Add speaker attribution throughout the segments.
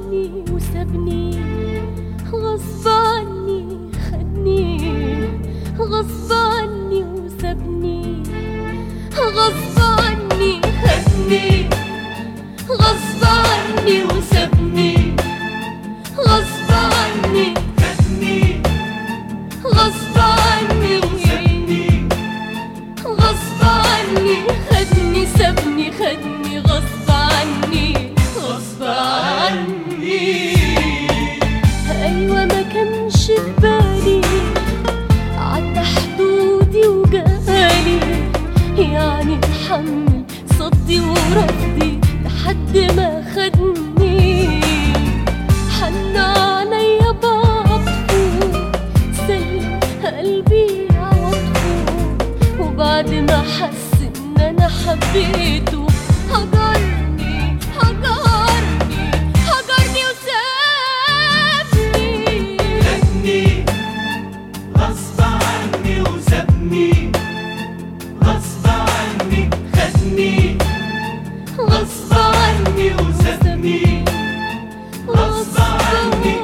Speaker 1: عني وسابني، غصب عني خدني، غصب عني وسابني، غصب عني خدني، غصب عني وسابني، غصب عني خدني، غصب عني وسابني، غصب عني خدني، سابني خدني غصب عني، غصب عني. أيوة ما كانش في بالي، عدى حدودي وجالي، يعني اتحمل صدي ورفضي لحد ما خدني، حن عليا بعطفه، سلم قلبي عواطفه، وبعد ما حس ان انا حبيته هجرني هجرني هجرني وسابني،
Speaker 2: خدني غصب عني وسابني، غصب عني خدني، غصب عني وسابني، غصب عني.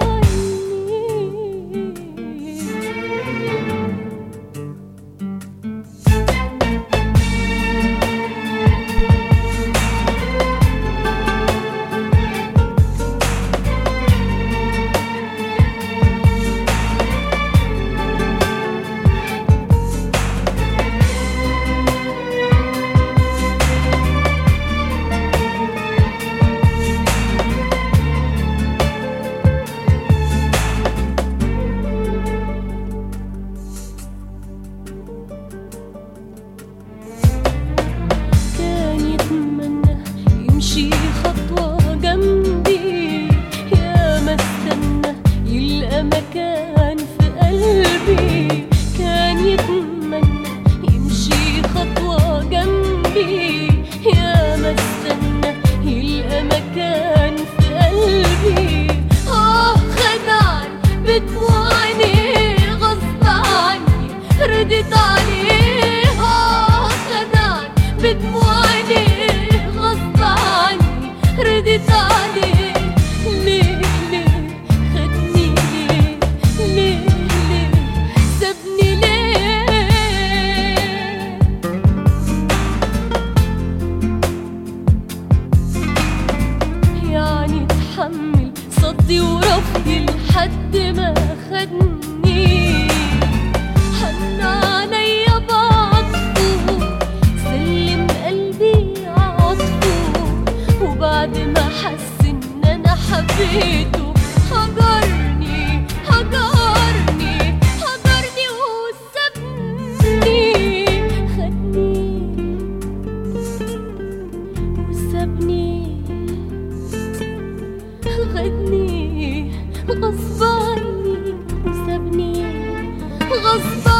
Speaker 1: خطوة جنبي، يا ما استنى يلقى مكان في قلبي، كان يتمنى يمشي خطوة جنبي، يا ما استنى يلقى مكان في قلبي. خدعني بدموع عينيه غصب عني، رديت عليه. خدعني بدموع عينيه غصب عني، رديت عليه. ليه ليه خدني، ليه ليه ليه سابني، ليه يعني اتحمل صدي ورفضي لحد ما خدني، حن عليا بعطفه، سلم قلبي عواطفه، وبعد ما حس ان انا حبيته هجرني هجرني هجرني وسابني، خدني وسابني، خدني غصب عني وسابني، غصب